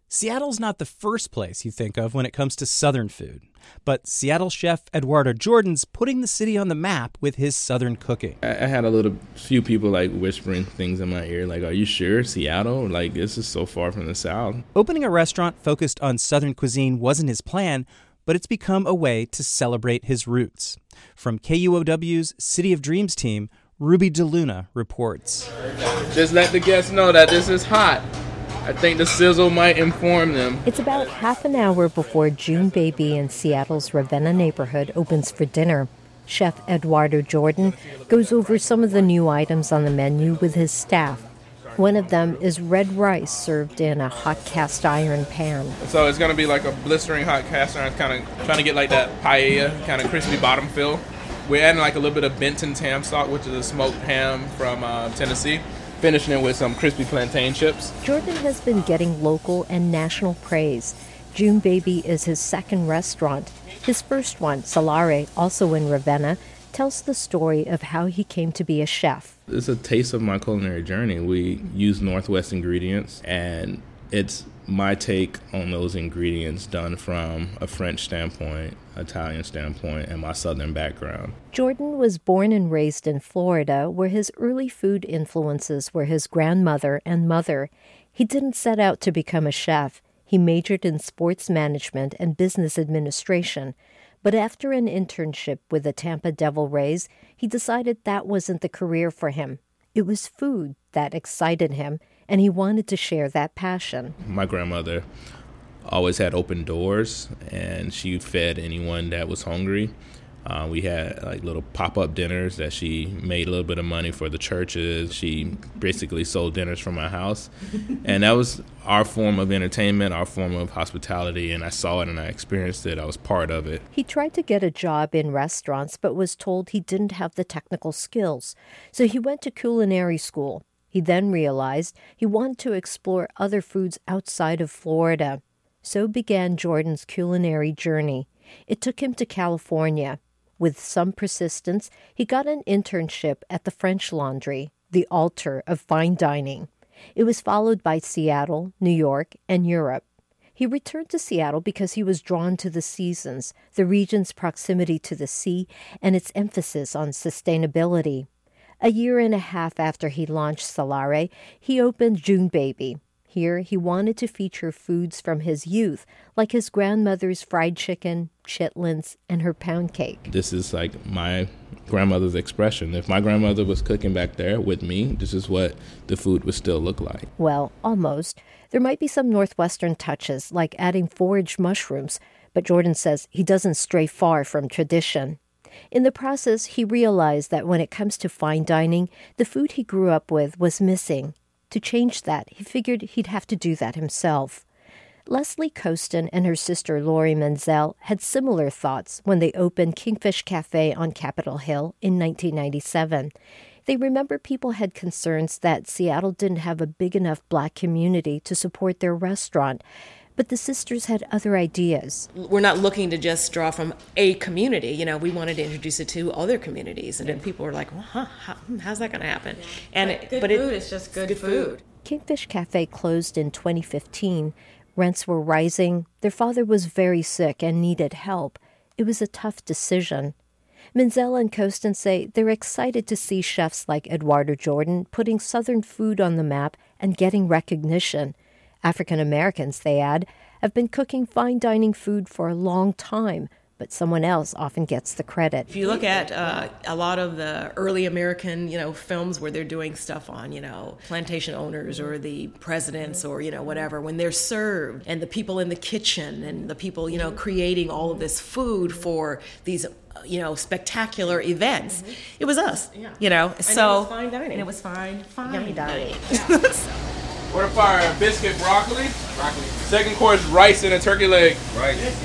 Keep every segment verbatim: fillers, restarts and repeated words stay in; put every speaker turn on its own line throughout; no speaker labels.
Seattle's not the first place you think of when it comes to Southern food. But Seattle chef Eduardo Jordan's putting the city on the map with his Southern cooking.
I, I had a little few people like whispering things in my ear, like, are you sure Seattle? Like, this is so far from the South.
Opening a restaurant focused on Southern cuisine wasn't his plan, but it's become a way to celebrate his roots. From K U O W's City of Dreams team, Ruby DeLuna reports.
Just let the guests know that this is hot. I think the sizzle might inform them.
It's about half an hour before June Baby in Seattle's Ravenna neighborhood opens for dinner. Chef Eduardo Jordan goes over some of the new items on the menu with his staff. One of them is red rice served in a hot cast iron pan.
So it's going to be like a blistering hot cast iron, kind of trying to get like that paella, kind of crispy bottom feel. We're adding like a little bit of Benton's ham stock, which is a smoked ham from uh, Tennessee. Finishing it with some crispy plantain chips.
Jordan has been getting local and national praise. June Baby is his second restaurant. His first one, Salare, also in Ravenna, tells the story of how he came to be a chef.
It's a taste of my culinary journey. We use Northwest ingredients, and it's my take on those ingredients done from a French standpoint, Italian standpoint, and my Southern background.
Jordan was born and raised in Florida, where his early food influences were his grandmother and mother. He didn't set out to become a chef. He majored in sports management and business administration. But after an internship with the Tampa Devil Rays, he decided that wasn't the career for him. It was food that excited him, and he wanted to share that passion.
My grandmother always had open doors, and she fed anyone that was hungry. Uh, we had like little pop-up dinners that she made a little bit of money for the churches. She basically sold dinners from my house. And that was our form of entertainment, our form of hospitality, and I saw it and I experienced it. I was part of it.
He tried to get a job in restaurants, but was told he didn't have the technical skills. So he went to culinary school. He then realized he wanted to explore other foods outside of Florida. So began Jordan's culinary journey. It took him to California. With some persistence, he got an internship at the French Laundry, the altar of fine dining. It was followed by Seattle, New York, and Europe. He returned to Seattle because he was drawn to the seasons, the region's proximity to the sea, and its emphasis on sustainability. A year and a half after he launched Salare, he opened June Baby. Here, he wanted to feature foods from his youth, like his grandmother's fried chicken, chitlins, and her pound cake.
This is like my grandmother's expression. If my grandmother was cooking back there with me, this is what the food would still look like.
Well, almost. There might be some Northwestern touches, like adding foraged mushrooms, but Jordan says he doesn't stray far from tradition. In the process, he realized that when it comes to fine dining, the food he grew up with was missing. To change that, he figured he'd have to do that himself. Leslie Costin and her sister Lori Menzel had similar thoughts when they opened Kingfish Cafe on Capitol Hill in nineteen ninety-seven. They remember people had concerns that Seattle didn't have a big enough Black community to support their restaurant, but the sisters had other ideas.
We're not looking to just draw from a community. You know, we wanted to introduce it to other communities. And then people were like, well, huh, how, how's that going to happen? And
but
it,
good
but
food
it,
is just good,
good
food.
food.
Kingfish Cafe closed in twenty fifteen. Rents were rising. Their father was very sick and needed help. It was a tough decision. Menzel and Costin say they're excited to see chefs like Eduardo Jordan putting Southern food on the map and getting recognition. African Americans, they add, have been cooking fine dining food for a long time, but someone else often gets the credit.
If you look at uh, a lot of the early American, you know, films where they're doing stuff on, you know, plantation owners or the presidents or, you know, whatever, when they're served and the people in the kitchen and the people, you know, creating all of this food for these, uh, you know, spectacular events, mm-hmm. It was us, yeah. You know, and so.
it was fine dining.
And it was fine, fine
Yummy
dining.
dining.
Order fire, biscuit, broccoli. Broccoli. Second course, rice and a turkey leg. Rice.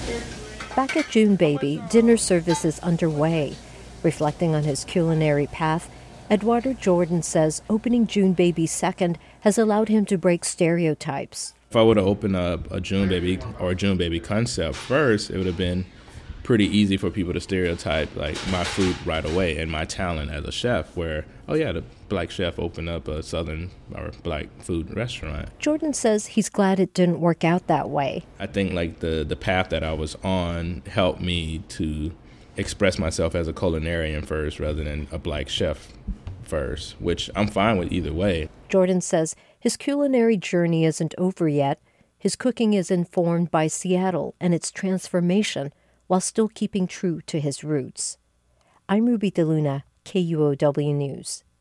Back at June Baby, dinner service is underway. Reflecting on his culinary path, Eduardo Jordan says opening June Baby second has allowed him to break stereotypes.
If I would have opened up a June Baby or a June Baby concept first, it would have been pretty easy for people to stereotype like my food right away and my talent as a chef, where, oh yeah, the black chef opened up a Southern or black food restaurant.
Jordan says he's glad it didn't work out that way.
I think like the, the path that I was on helped me to express myself as a culinarian first rather than a black chef first, which I'm fine with either way.
Jordan says his culinary journey isn't over yet. His cooking is informed by Seattle and its transformation while still keeping true to his roots. I'm Ruby DeLuna, K U O W News.